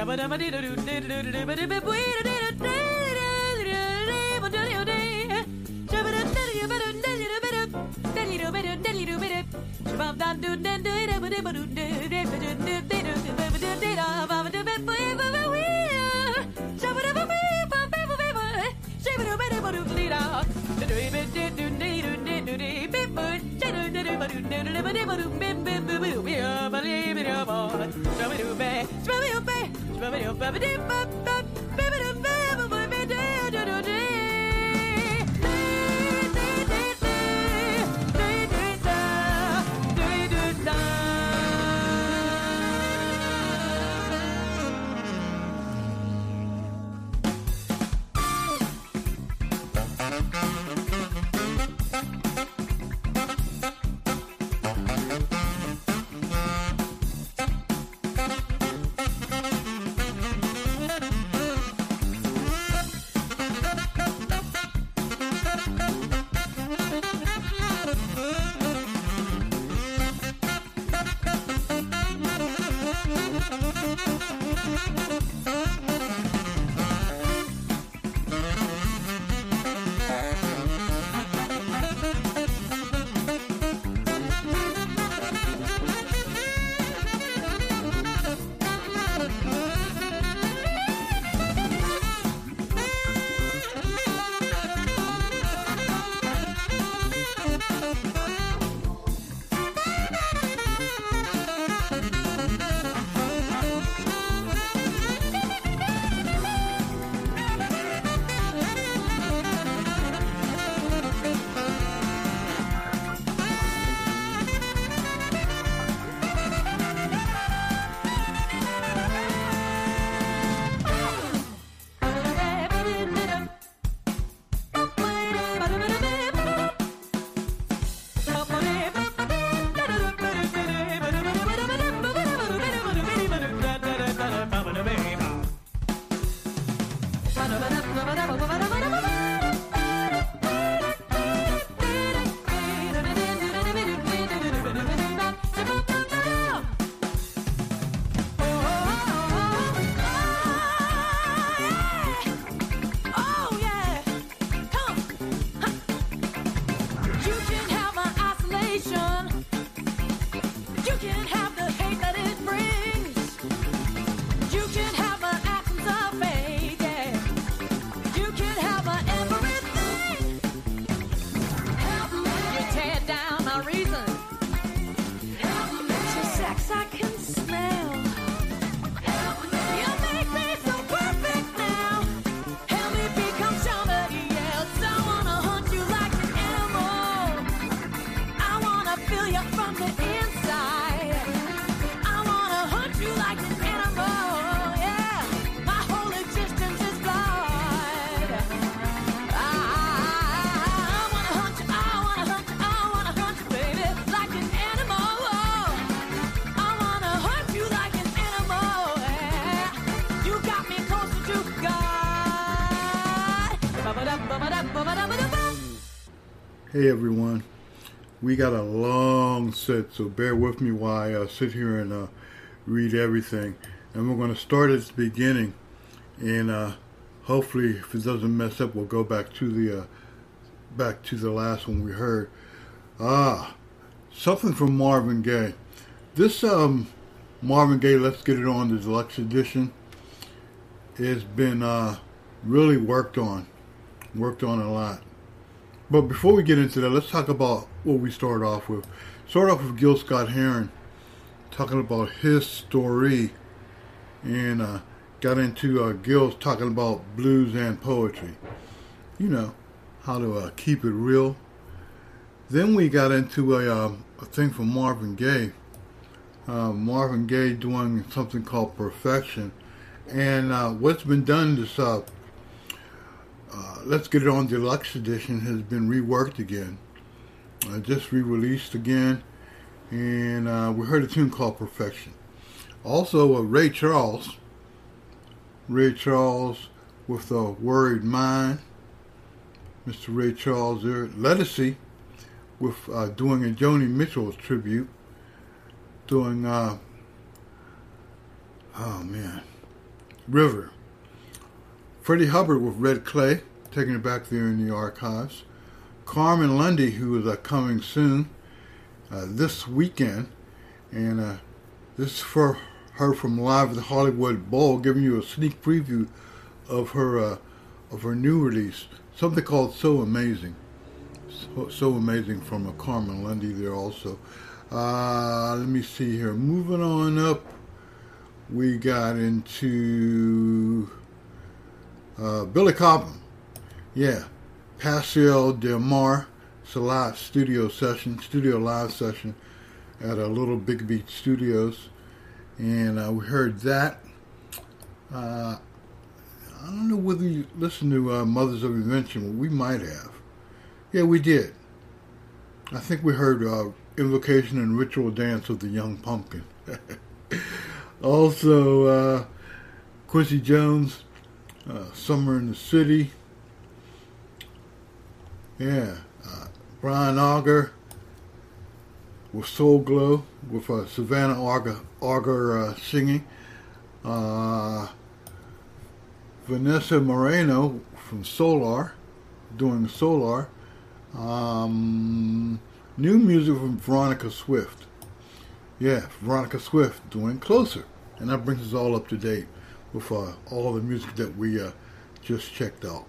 Hey everyone, we got a long set, so bear with me while I sit here and read everything. And we're going to start at the beginning, and hopefully, if it doesn't mess up, we'll go back to the last one we heard. Something from Marvin Gaye. This Marvin Gaye, Let's Get It On, the deluxe edition, has been really worked on a lot. But before we get into that, let's talk about what we started off with. Start off with Gil Scott-Heron, talking about his story, and got into Gil's talking about blues and poetry. You know, how to keep it real. Then we got into a thing from Marvin Gaye. Marvin Gaye doing something called Perfection. And what's been done this Let's Get It On Deluxe Edition has been reworked again. Just re-released again. And we heard a tune called Perfection. Also, Ray Charles with a Worried Mind. Mr. Ray Charles there. Lettucey with doing a Joni Mitchell tribute. Doing, River. Freddie Hubbard with Red Clay, taking it back there in the archives. Carmen Lundy, who is coming soon this weekend, and this is for her from Live at the Hollywood Bowl, giving you a sneak preview of her new release, something called So Amazing. So Amazing from Carmen Lundy there also. Let me see here. Moving on up, we got into Billy Cobham. Yeah, Pascal Del Mar. It's a live studio live session at a Little Big Beat Studios. And we heard that. I don't know whether you listened to Mothers of Invention. We might have. Yeah, we did. I think we heard Invocation and Ritual Dance of the Young Pumpkin. Also, Quincy Jones, Summer in the City. Yeah, Brian Auger with Soul Glow, with Savannah Auger singing. Vanessa Moreno from Solar, doing Solar. New music from Veronica Swift. Yeah, Veronica Swift doing Closer. And that brings us all up to date with all the music that we just checked out.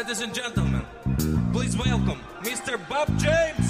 Ladies and gentlemen, please welcome Mr. Bob James.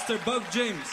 Mr. Bob James.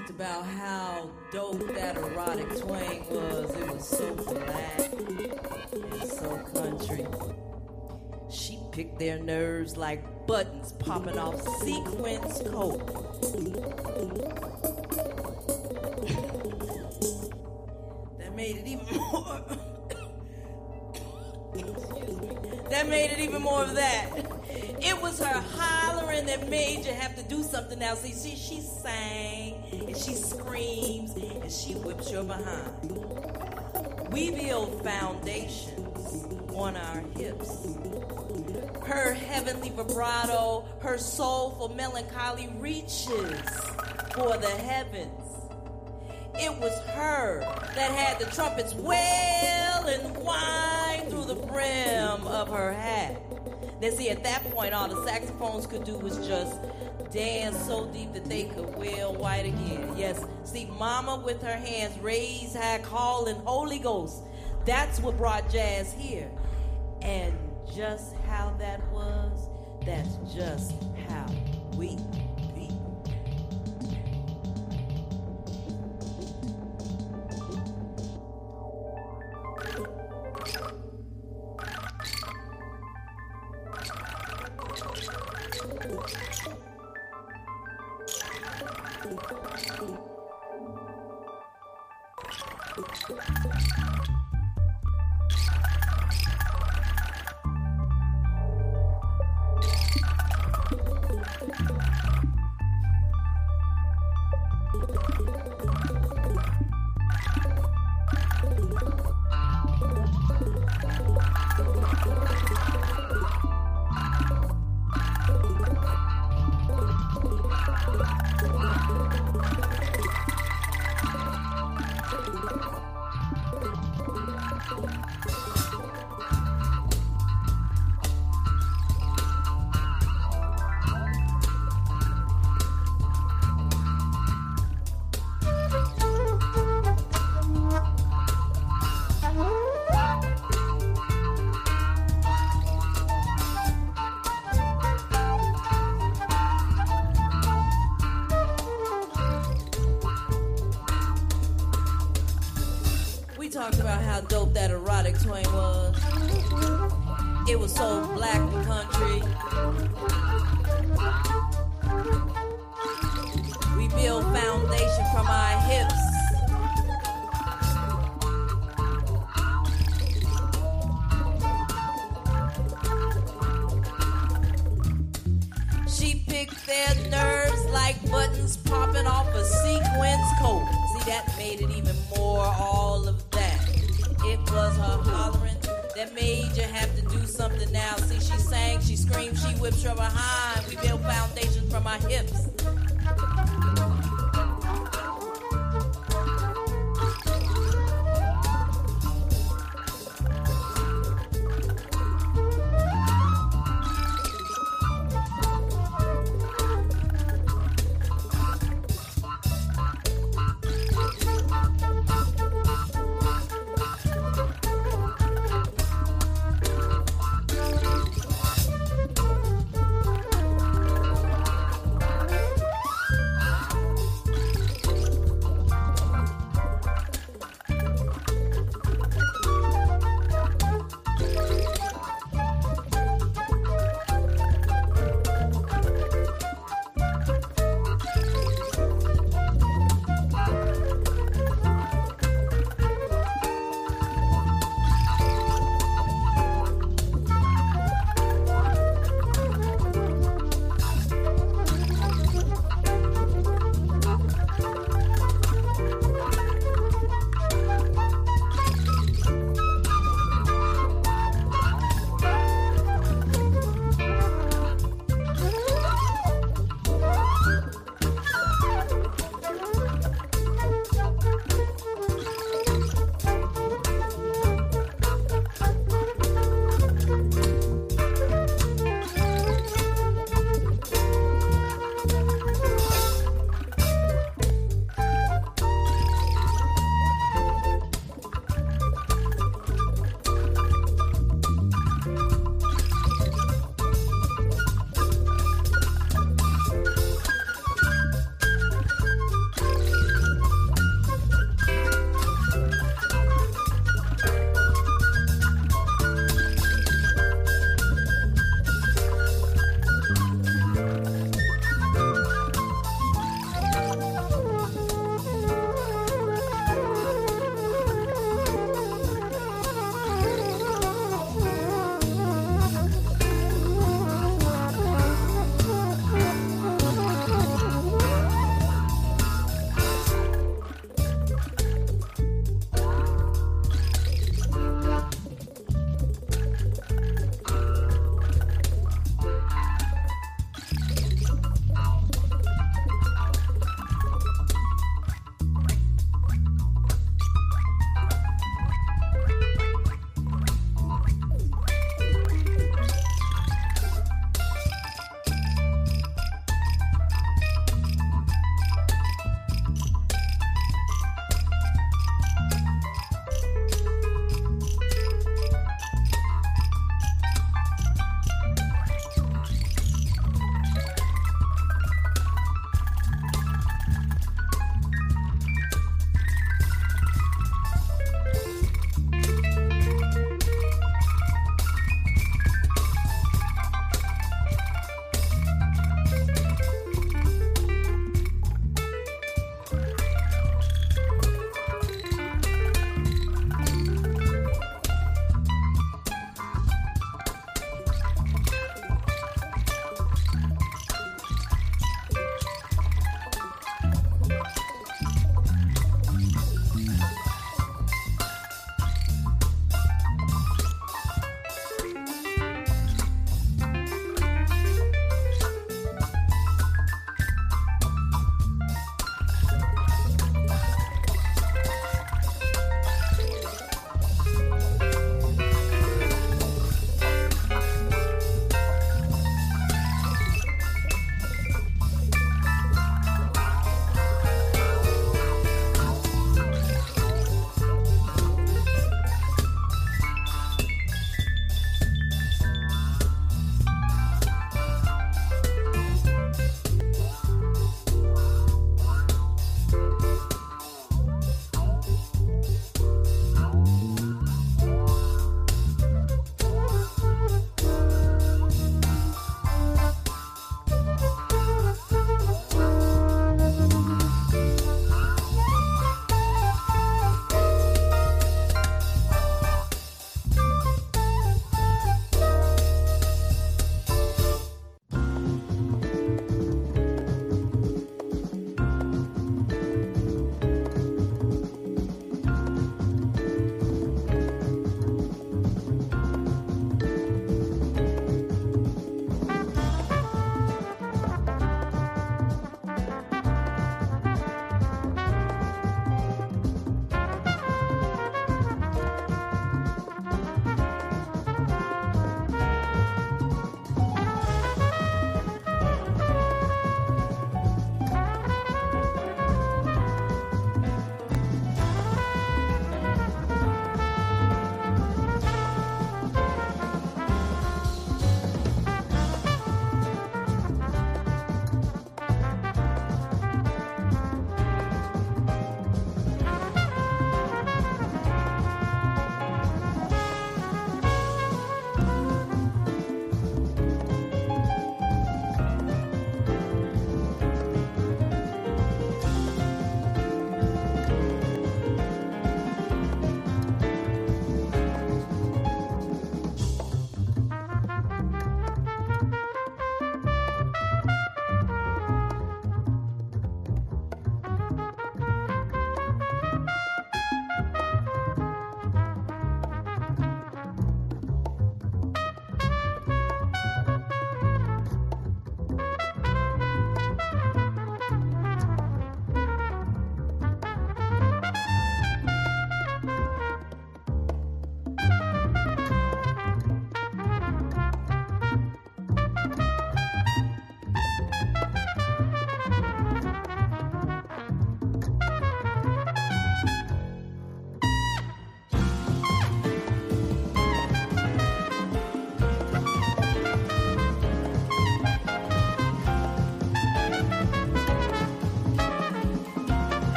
talked about how dope that erotic twang was. It was so black and so country. She picked their nerves like buttons popping off sequins coat. That made it even more. That made it even more of that. It was her hollering that made you have to do something now. See, she sang and she screams and she whips your behind. We build foundations on our hips. Her heavenly vibrato, her soulful melancholy reaches for the heavens. It was her that had the trumpets wail and whine through the brim of her hat. Then see, at that point, all the saxophones could do was just dance so deep that they could wail white again. Yes, see, Mama with her hands raised high, calling Holy Ghost. That's what brought jazz here. And just how that was, that's just how we be. Talked about how dope that erotic twang was. It was so black and country. We build foundation from our hips. She picked their nerves like buttons popping off a sequins coat. See, that made it even more all of that. It was her hollering that made you have to do something now. See, she sang, she screamed, she whipped her behind. We built foundations from our hips.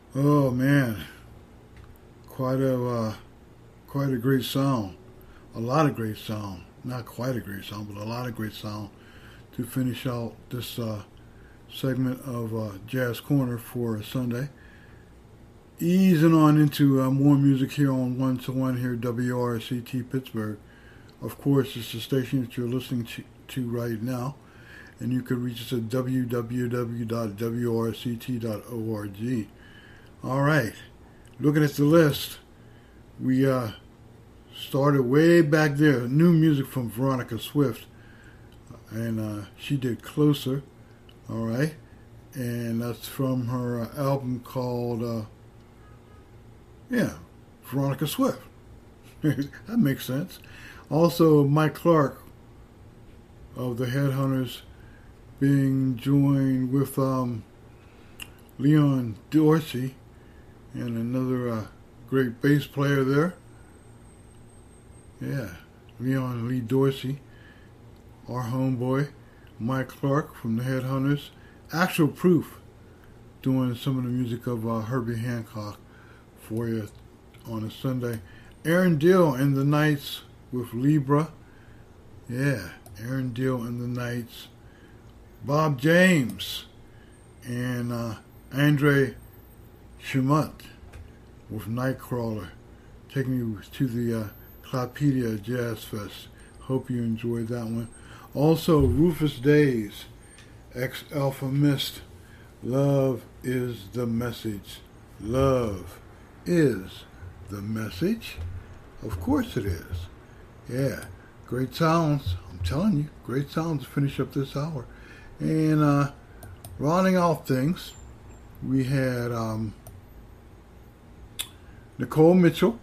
Oh man, quite a great sound. A lot of great sound. Not quite a great sound, but a lot of great sound to finish out this segment of Jazz Corner for Sunday. Easing on into more music here on 1-to-1 here, WRCT Pittsburgh. Of course, it's the station that you're listening to right now. And you can reach us at www.wrct.org. All right. Looking at the list, we started way back there. New music from Veronica Swift. And she did Closer. All right. And that's from her album called, Veronica Swift. That makes sense. Also, Mike Clark of the Headhunters being joined with Leon Dorsey and another great bass player there. Yeah, Leon Lee Dorsey, our homeboy, Mike Clark from the Headhunters. Actual Proof doing some of the music of Herbie Hancock for you on a Sunday. Aaron Dill and the Knights with Libra. Yeah, Aaron Dill and the Knights. Bob James and Andre Chimut with Nightcrawler, taking you to the Clapedia Jazz Fest. Hope you enjoyed that one. Also, Rufus Days, ex-Alpha Mist, Love is the Message. Love is the message. Of course it is. Yeah, great sounds. I'm telling you, great sounds to finish up this hour. And rounding off things, we had Nicole Mitchell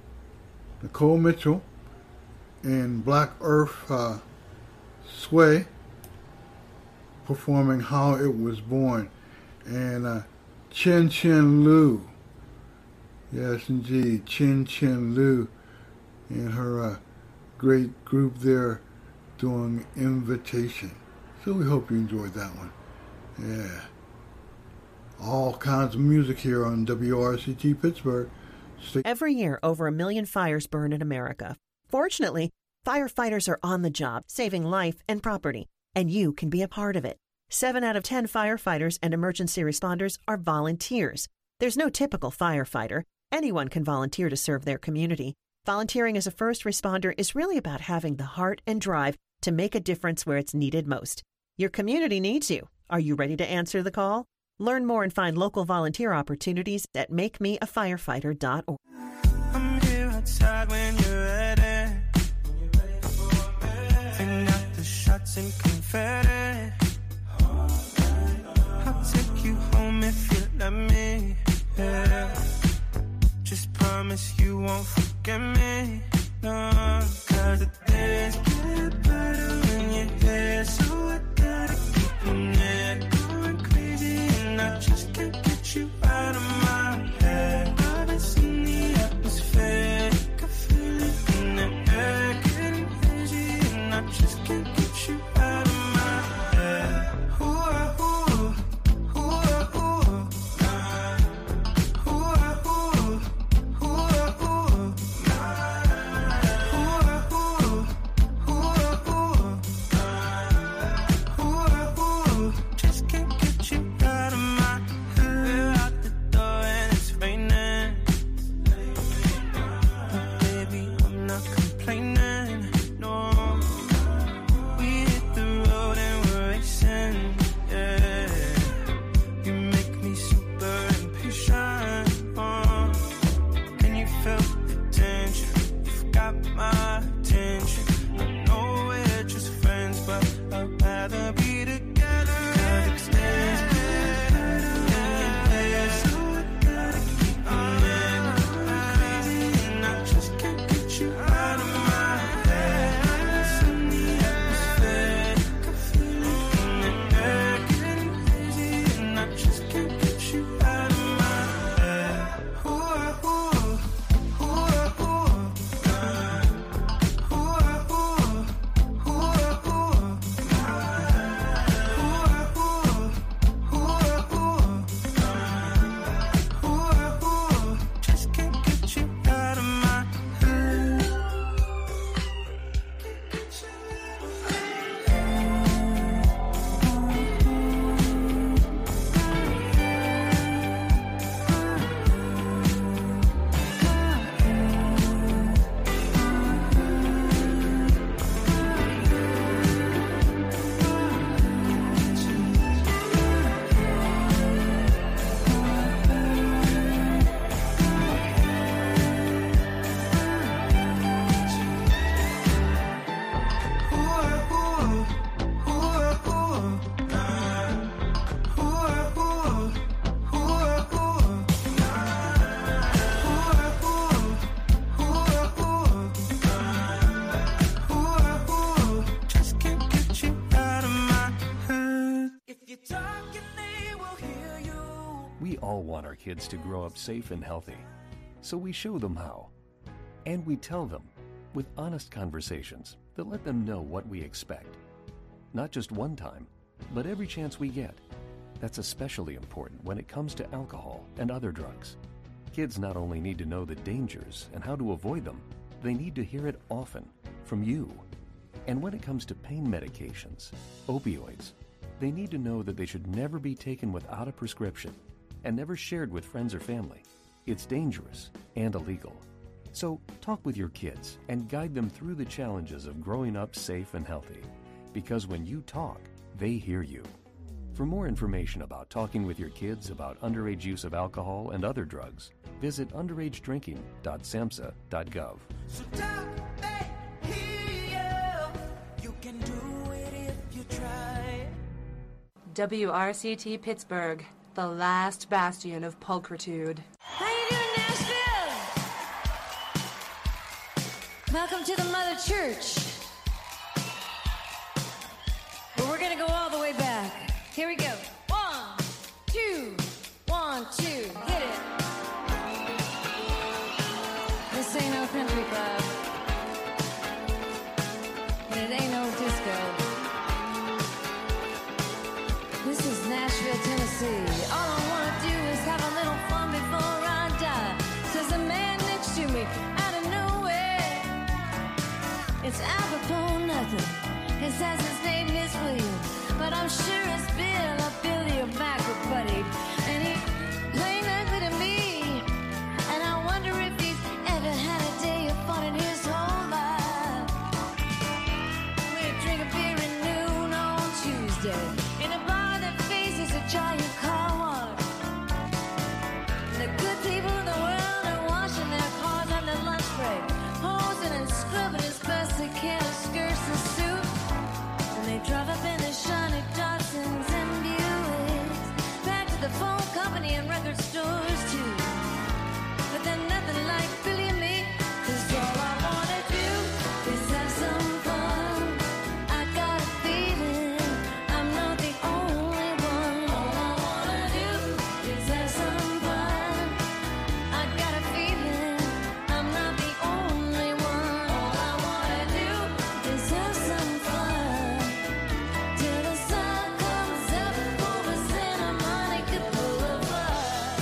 and Black Earth Sway performing How It Was Born, and Chin Chin Lu. Yes, indeed, Chin Chin Lu and her great group there doing Invitation. So we hope you enjoyed that one. Yeah. All kinds of music here on WRCT Pittsburgh. Every year, over 1 million fires burn in America. Fortunately, firefighters are on the job, saving life and property, and you can be a part of it. 7 out of 10 firefighters and emergency responders are volunteers. There's no typical firefighter. Anyone can volunteer to serve their community. Volunteering as a first responder is really about having the heart and drive to make a difference where it's needed most. Your community needs you. Are you ready to answer the call? Learn more and find local volunteer opportunities at makemeafirefighter.org. I'm here outside when you're ready. Bring out the shots and confetti. I'll take you home if you let me. Yeah. Just promise you won't forget me. No, 'cause the days get better when you're here. So I gotta keep them there. Going crazy and I just can't get you out of my head. I've been seeing the atmosphere. I can feel it in the air. Getting crazy and I just can't get you out of my head. Ooh, kids to grow up safe and healthy. So we show them how. And we tell them with honest conversations that let them know what we expect. Not just one time, but every chance we get. That's especially important when it comes to alcohol and other drugs. Kids not only need to know the dangers and how to avoid them, they need to hear it often from you. And when it comes to pain medications, opioids, they need to know that they should never be taken without a prescription and never shared with friends or family. It's dangerous and illegal. So talk with your kids and guide them through the challenges of growing up safe and healthy. Because when you talk, they hear you. For more information about talking with your kids about underage use of alcohol and other drugs, visit underagedrinking.samhsa.gov. So talk back here. You can do it if you try. WRCT Pittsburgh, the last bastion of pulchritude. How you doing, Nashville? Welcome to the Mother Church. But we're gonna go all the way back. Here we go. 1, 2, 1, 2, hit it. This ain't no country club. And it ain't no disco. This is Nashville, Tennessee. All I wanna do is have a little fun before I die. Says the man next to me, out of nowhere. It's apropos nothing. He says his name is William, but I'm sure it's Bill, or Billy, or Mac, or Buddy. And he playing ugly to me. And I wonder if he's ever had a day of fun in his whole life. We drink a beer at noon on Tuesday in a bar that faces a giant car wash. The good people of the world are washing their cars on their lunch break, posing and scrubbing as best they can with skirts and suits. And they drive up in their shiny Datsuns and Buicks, back to the phone company and record stores too. But they're nothing like Billy and me, 'cause all I wanna do is have some fun. I got a feeling I'm not the only one. All I wanna do is have some fun. I got a feeling I'm not the only one. All I wanna do is have some fun till the sun comes up over Santa Monica Boulevard.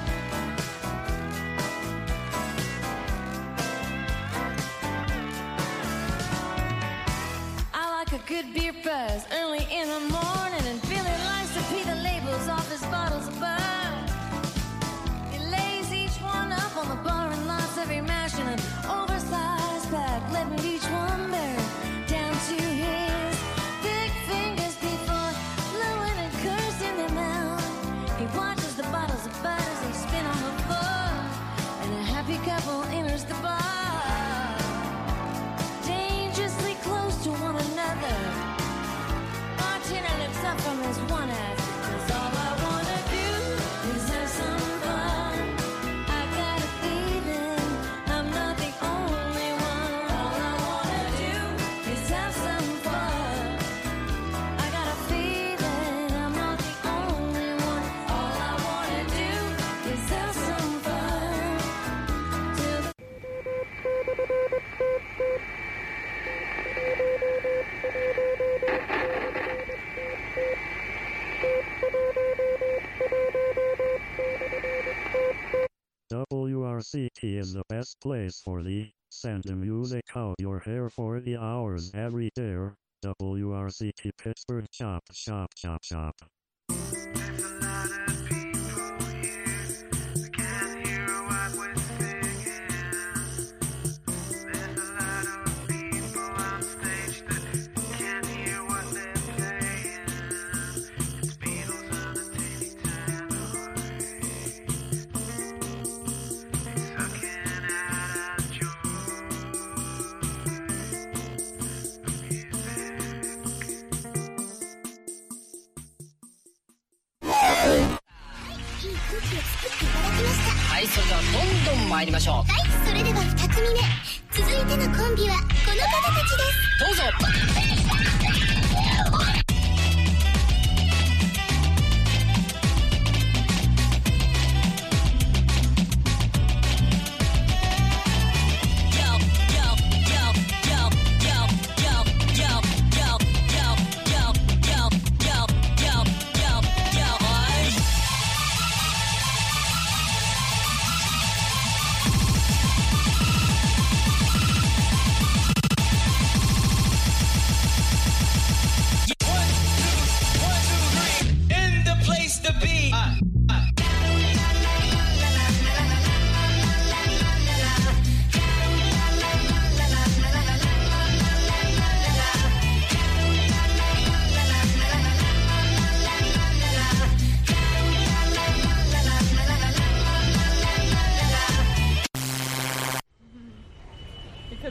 I like a good beer buzz early in the morning, and Billy likes to pee the labels off his bottles of bud. He lays each one up on the bar and lots every mash in an oversized pack, letting each one burn down to his big fingers before blowing and cursing them out. He watches the bottles of bud as they spin on the floor, and a happy couple enters the bar, dangerously close to one another. Bartender looks up from his one ass, 'cause all I wanna do is have some fun. I got a feeling I'm not the only one. All I wanna do is have some fun. I got a feeling I'm not the only one. All I wanna do is have some fun till the WRCT is the best place for thee. Send the music out your hair for the hours every day. WRCT Pittsburgh, chop, chop, chop, chop. はい、それではどんどん参りましょう。はい、それでは2組目。続いてのコンビはこの方たちです。どうぞ。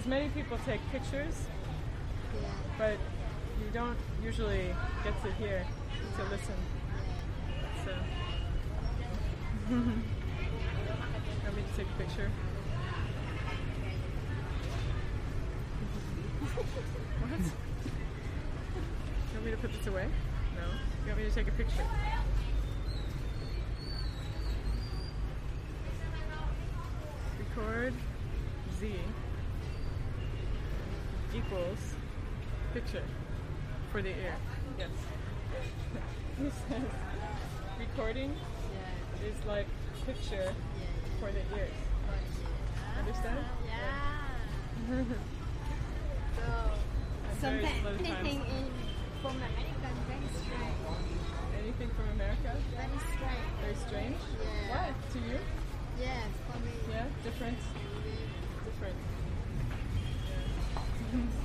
because many people take pictures, but you don't usually get to hear, to listen. So, want me to take a picture? What? You want me to put this away? No. You want me to take a picture? Record Z equals picture for the ear. Yes. He says recording is like picture for the ears. Understand? Yeah. So, anything from America is very strange. Anything from America? Very strange. Very strange? Yeah. Why? To you? Yes, for me. Yeah? Different? Different. Yeah.